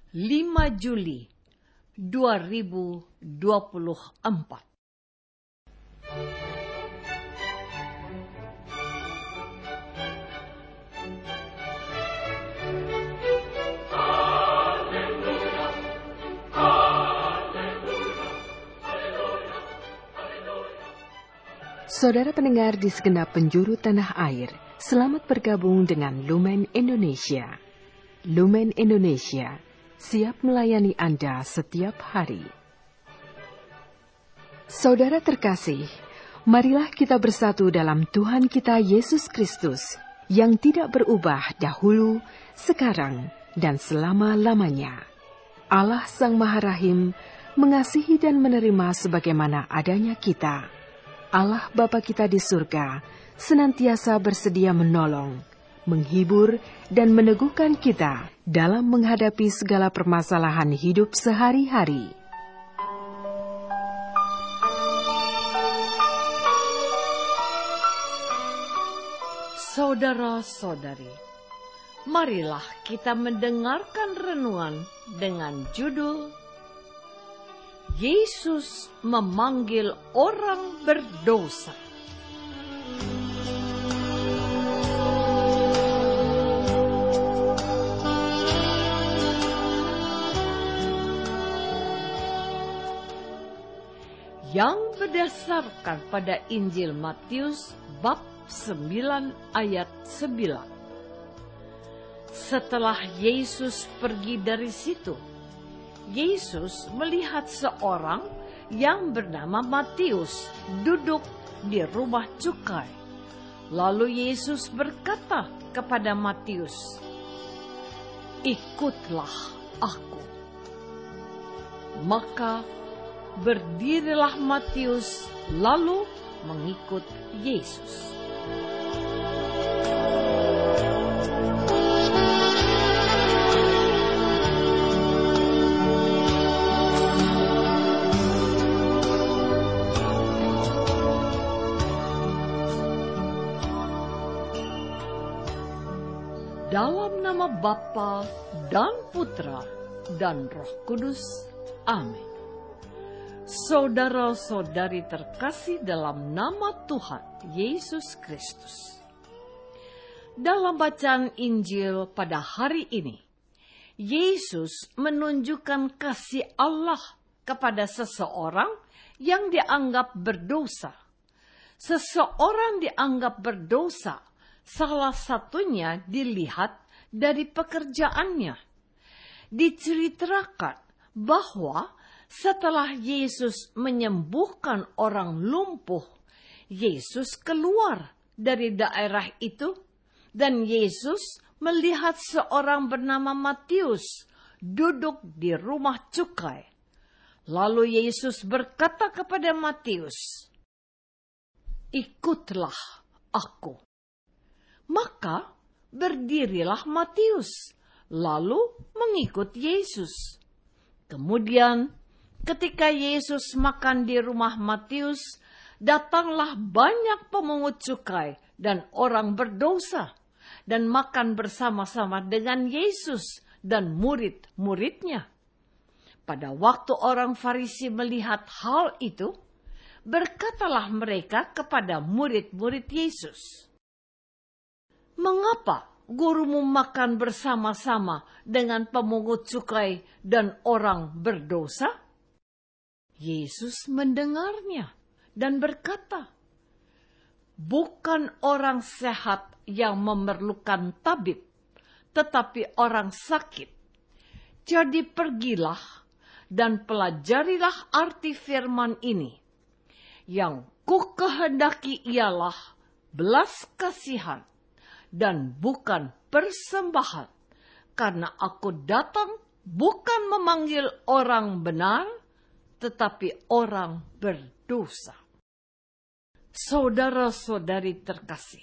5 Juli 2024. Saudara pendengar di segenap penjuru tanah air, selamat bergabung dengan Lumen Indonesia. Lumen Indonesia, siap melayani Anda setiap hari. Saudara terkasih, marilah kita bersatu dalam Tuhan kita Yesus Kristus, yang tidak berubah dahulu, sekarang, dan selama-lamanya. Allah Sang Maha Rahim mengasihi dan menerima sebagaimana adanya kita. Allah Bapa kita di surga senantiasa bersedia menolong, menghibur, dan meneguhkan kita dalam menghadapi segala permasalahan hidup sehari-hari. Saudara-saudari, marilah kita mendengarkan renungan dengan judul Yesus memanggil orang berdosa. Yang berdasarkan pada Injil Matius bab 9 ayat 9. Setelah Yesus pergi dari situ, Yesus melihat seorang yang bernama Matius duduk di rumah cukai. Lalu Yesus berkata kepada Matius, "Ikutlah aku." Maka berdirilah Matius lalu mengikut Yesus. Dalam nama Bapa dan Putra dan Roh Kudus. Amin. Saudara-saudari terkasih dalam nama Tuhan Yesus Kristus. Dalam bacaan Injil pada hari ini, Yesus menunjukkan kasih Allah kepada seseorang yang dianggap berdosa. Seseorang dianggap berdosa, salah satunya dilihat dari pekerjaannya. Diceritakan bahwa setelah Yesus menyembuhkan orang lumpuh, Yesus keluar dari daerah itu dan Yesus melihat seorang bernama Matius duduk di rumah cukai. Lalu Yesus berkata kepada Matius, "Ikutlah aku." Maka berdirilah Matius, lalu mengikut Yesus. Kemudian, ketika Yesus makan di rumah Matius, datanglah banyak pemungut cukai dan orang berdosa, dan makan bersama-sama dengan Yesus dan murid-muridnya. Pada waktu orang Farisi melihat hal itu, berkatalah mereka kepada murid-murid Yesus, "Mengapa gurumu makan bersama-sama dengan pemungut cukai dan orang berdosa?" Yesus mendengarnya dan berkata, "Bukan orang sehat yang memerlukan tabib, tetapi orang sakit. Jadi pergilah dan pelajarilah arti firman ini. Yang kukehendaki ialah belas kasihan dan bukan persembahan, karena aku datang bukan memanggil orang benar, tetapi orang berdosa." Saudara-saudari terkasih,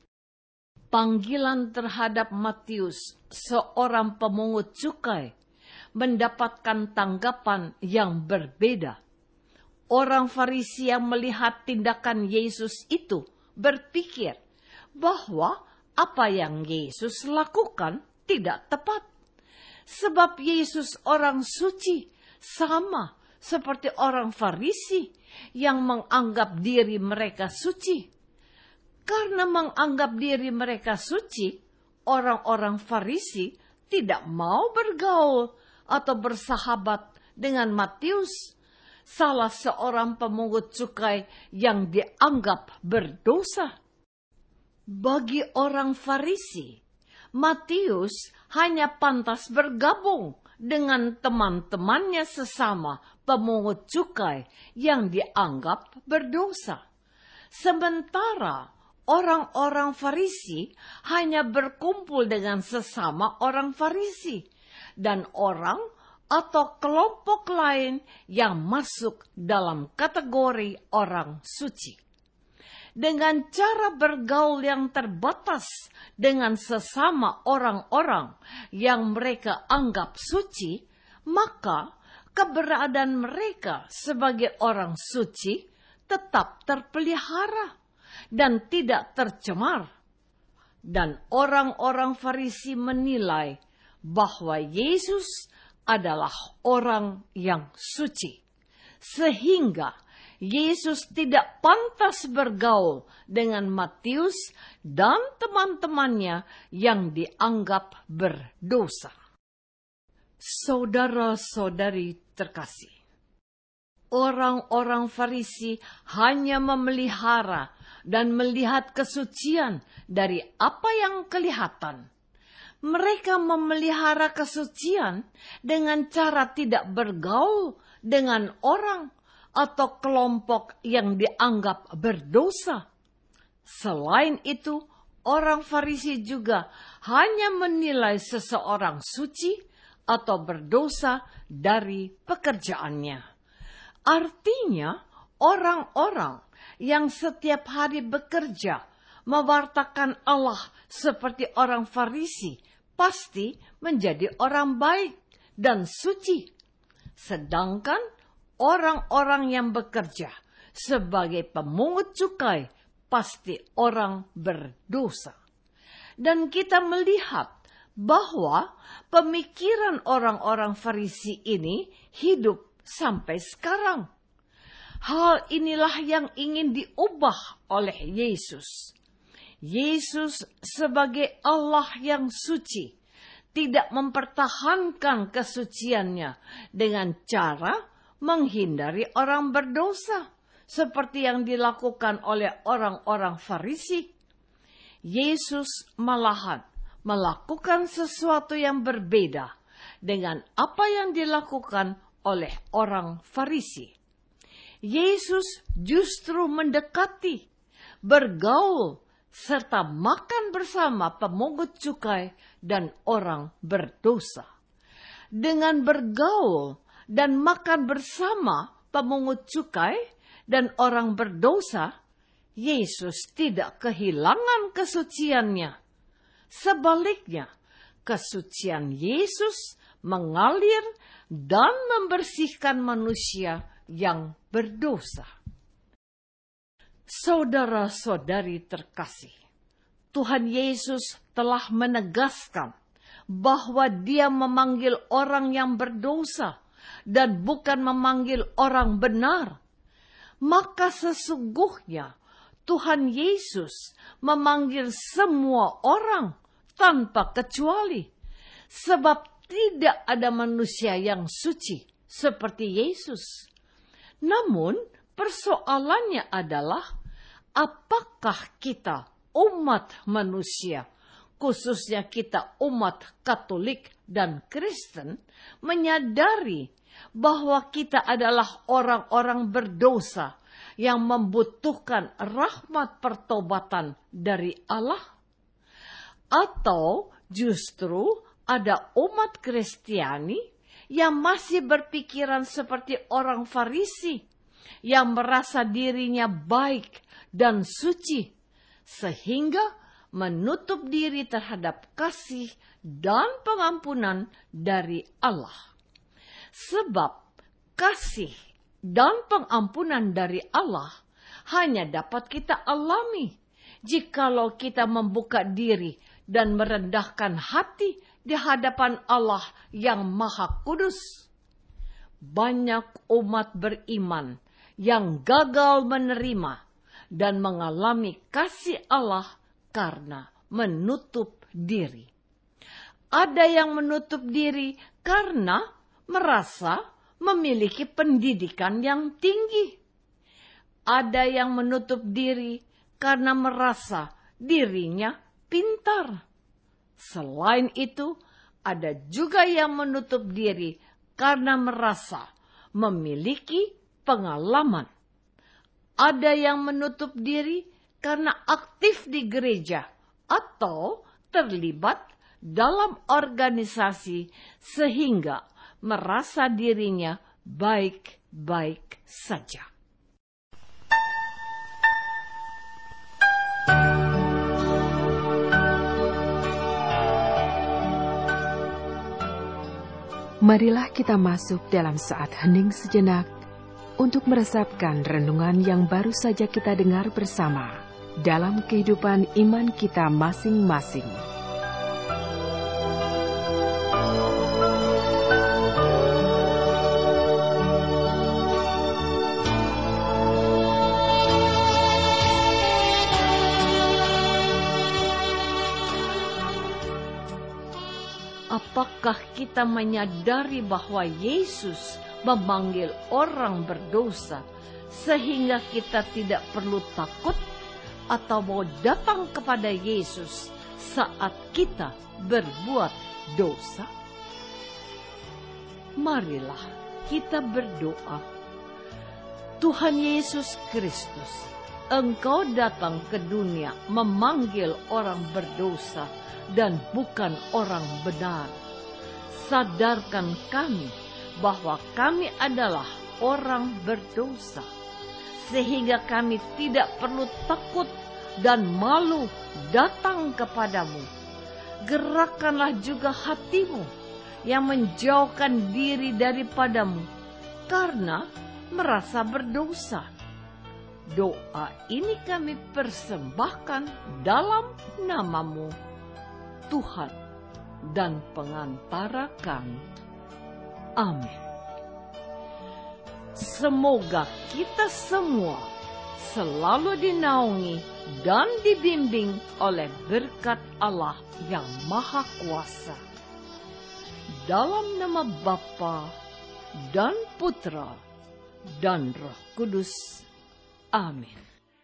panggilan terhadap Matius, seorang pemungut cukai, mendapatkan tanggapan yang berbeda. Orang Farisi yang melihat tindakan Yesus itu berpikir bahwa apa yang Yesus lakukan tidak tepat. Sebab Yesus orang suci, sama seperti orang Farisi yang menganggap diri mereka suci. Karena menganggap diri mereka suci, orang-orang Farisi tidak mau bergaul atau bersahabat dengan Matius, salah seorang pemungut cukai yang dianggap berdosa. Bagi orang Farisi, Matius hanya pantas bergabung dengan teman-temannya sesama pemungut cukai yang dianggap berdosa. Sementara orang-orang Farisi hanya berkumpul dengan sesama orang Farisi dan orang atau kelompok lain yang masuk dalam kategori orang suci. Dengan cara bergaul yang terbatas dengan sesama orang-orang yang mereka anggap suci, maka keberadaan mereka sebagai orang suci tetap terpelihara dan tidak tercemar. Dan orang-orang Farisi menilai bahwa Yesus adalah orang yang suci, sehingga Yesus tidak pantas bergaul dengan Matius dan teman-temannya yang dianggap berdosa. Saudara-saudari terkasih, orang-orang Farisi hanya memelihara dan melihat kesucian dari apa yang kelihatan. Mereka memelihara kesucian dengan cara tidak bergaul dengan orang atau kelompok yang dianggap berdosa. Selain itu, orang Farisi juga hanya menilai seseorang suci atau berdosa dari pekerjaannya. Artinya, orang-orang yang setiap hari bekerja mewartakan Allah seperti orang Farisi pasti menjadi orang baik dan suci. Sedangkan orang-orang yang bekerja sebagai pemungut cukai pasti orang berdosa. Dan kita melihat bahwa pemikiran orang-orang Farisi ini hidup sampai sekarang. Hal inilah yang ingin diubah oleh Yesus. Yesus sebagai Allah yang suci tidak mempertahankan kesuciannya dengan cara menghindari orang berdosa, seperti yang dilakukan oleh orang-orang Farisi. Yesus malahan melakukan sesuatu yang berbeda dengan apa yang dilakukan oleh orang Farisi. Yesus justru mendekati, bergaul, serta makan bersama pemungut cukai dan orang berdosa. Dengan bergaul dan makan bersama pemungut cukai dan orang berdosa, Yesus tidak kehilangan kesuciannya. Sebaliknya, kesucian Yesus mengalir dan membersihkan manusia yang berdosa. Saudara-saudari terkasih, Tuhan Yesus telah menegaskan bahwa Dia memanggil orang yang berdosa dan bukan memanggil orang benar. Maka sesungguhnya Tuhan Yesus memanggil semua orang tanpa kecuali, sebab tidak ada manusia yang suci seperti Yesus. Namun persoalannya adalah, apakah kita umat manusia, khususnya kita umat Katolik dan Kristen, menyadari bahwa kita adalah orang-orang berdosa yang membutuhkan rahmat pertobatan dari Allah? Atau justru ada umat Kristiani yang masih berpikiran seperti orang Farisi, yang merasa dirinya baik dan suci, sehingga menutup diri terhadap kasih dan pengampunan dari Allah. Sebab kasih dan pengampunan dari Allah hanya dapat kita alami jikalau kita membuka diri dan merendahkan hati di hadapan Allah yang Maha Kudus. Banyak umat beriman yang gagal menerima dan mengalami kasih Allah karena menutup diri. Ada yang menutup diri karena merasa memiliki pendidikan yang tinggi. Ada yang menutup diri karena merasa dirinya pintar. Selain itu, ada juga yang menutup diri karena merasa memiliki pengalaman. Ada yang menutup diri karena aktif di gereja atau terlibat dalam organisasi sehingga merasa dirinya baik-baik saja. Marilah kita masuk dalam saat hening sejenak untuk meresapkan renungan yang baru saja kita dengar bersama dalam kehidupan iman kita masing-masing. Apakah kita menyadari bahwa Yesus memanggil orang berdosa sehingga kita tidak perlu takut atau mau datang kepada Yesus saat kita berbuat dosa? Marilah kita berdoa. Tuhan Yesus Kristus, Engkau datang ke dunia memanggil orang berdosa dan bukan orang benar. Sadarkan kami bahwa kami adalah orang berdosa, sehingga kami tidak perlu takut dan malu datang kepadamu. Gerakkanlah juga hatimu yang menjauhkan diri daripadamu karena merasa berdosa. Doa ini kami persembahkan dalam nama-Mu, Tuhan dan pengantara kami. Amin. Semoga kita semua selalu dinaungi dan dibimbing oleh berkat Allah yang Maha Kuasa. Dalam nama Bapa dan Putra dan Roh Kudus. Amin.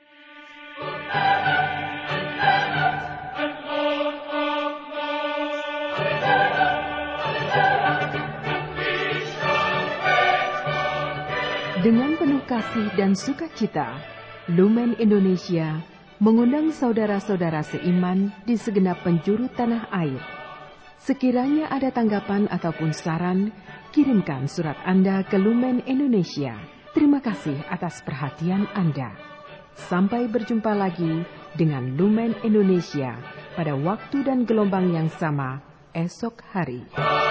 Dengan penuh kasih dan sukacita, Lumen Indonesia mengundang saudara-saudara seiman di segenap penjuru tanah air. Sekiranya ada tanggapan ataupun saran, kirimkan surat Anda ke Lumen Indonesia. Terima kasih atas perhatian Anda. Sampai berjumpa lagi dengan Lumen Indonesia pada waktu dan gelombang yang sama esok hari.